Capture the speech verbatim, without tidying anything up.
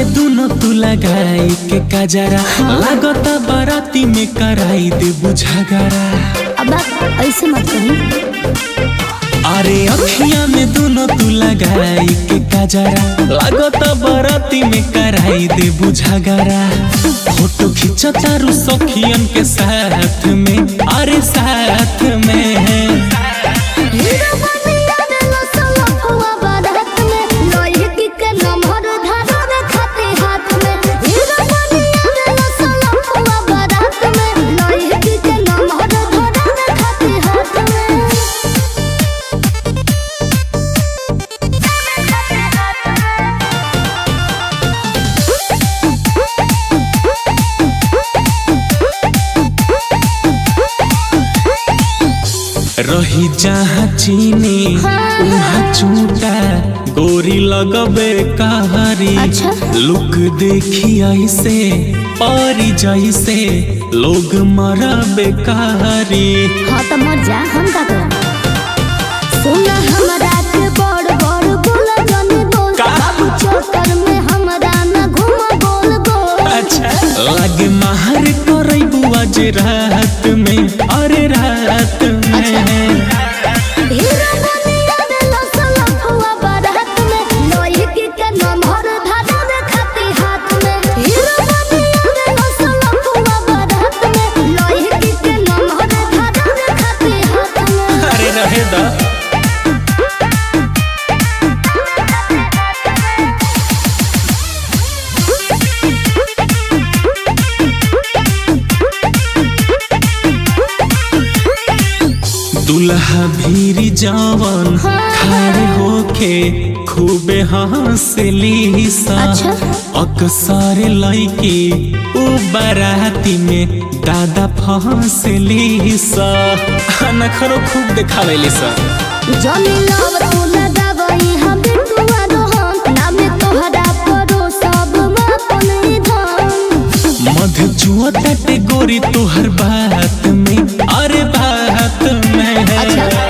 में दोनों तू लगाई के काजरा लागता बाराती में कराई दे बुझागरा। अब ऐसे मत कही। अरे अखियां में दोनों तू लगाई के काजरा लागता बाराती में कराई दे बुझागरा। फोटो खींचता रू सखियन के साथ में, अरे साथ में रही जहाँ चीनी उहाँ चूटा गोरी लगबे कहरी। अच्छा? लुक देखी ऐसे परी जैसे लोग मरबे कहरी। हाँ तो मर जा, हम का करा। सुना हमरा के बड़ बड़ बोला जाने बोल, बाबू चौकर में हमरा ना घुमा गोल गोल। अच्छा लागे माहर करई बुआ जे रात में, अरे रात में दुल्हा भीरी जवन खड़े होके खूबे हंसली सा। अच्छा? अक्सर लड़की उ बाराती में दादा फंसली सा। नखरो खूब देखावेली सा। मध जुआ ताटे गोरी तोहर बात में, अरे बात में। अच्छा?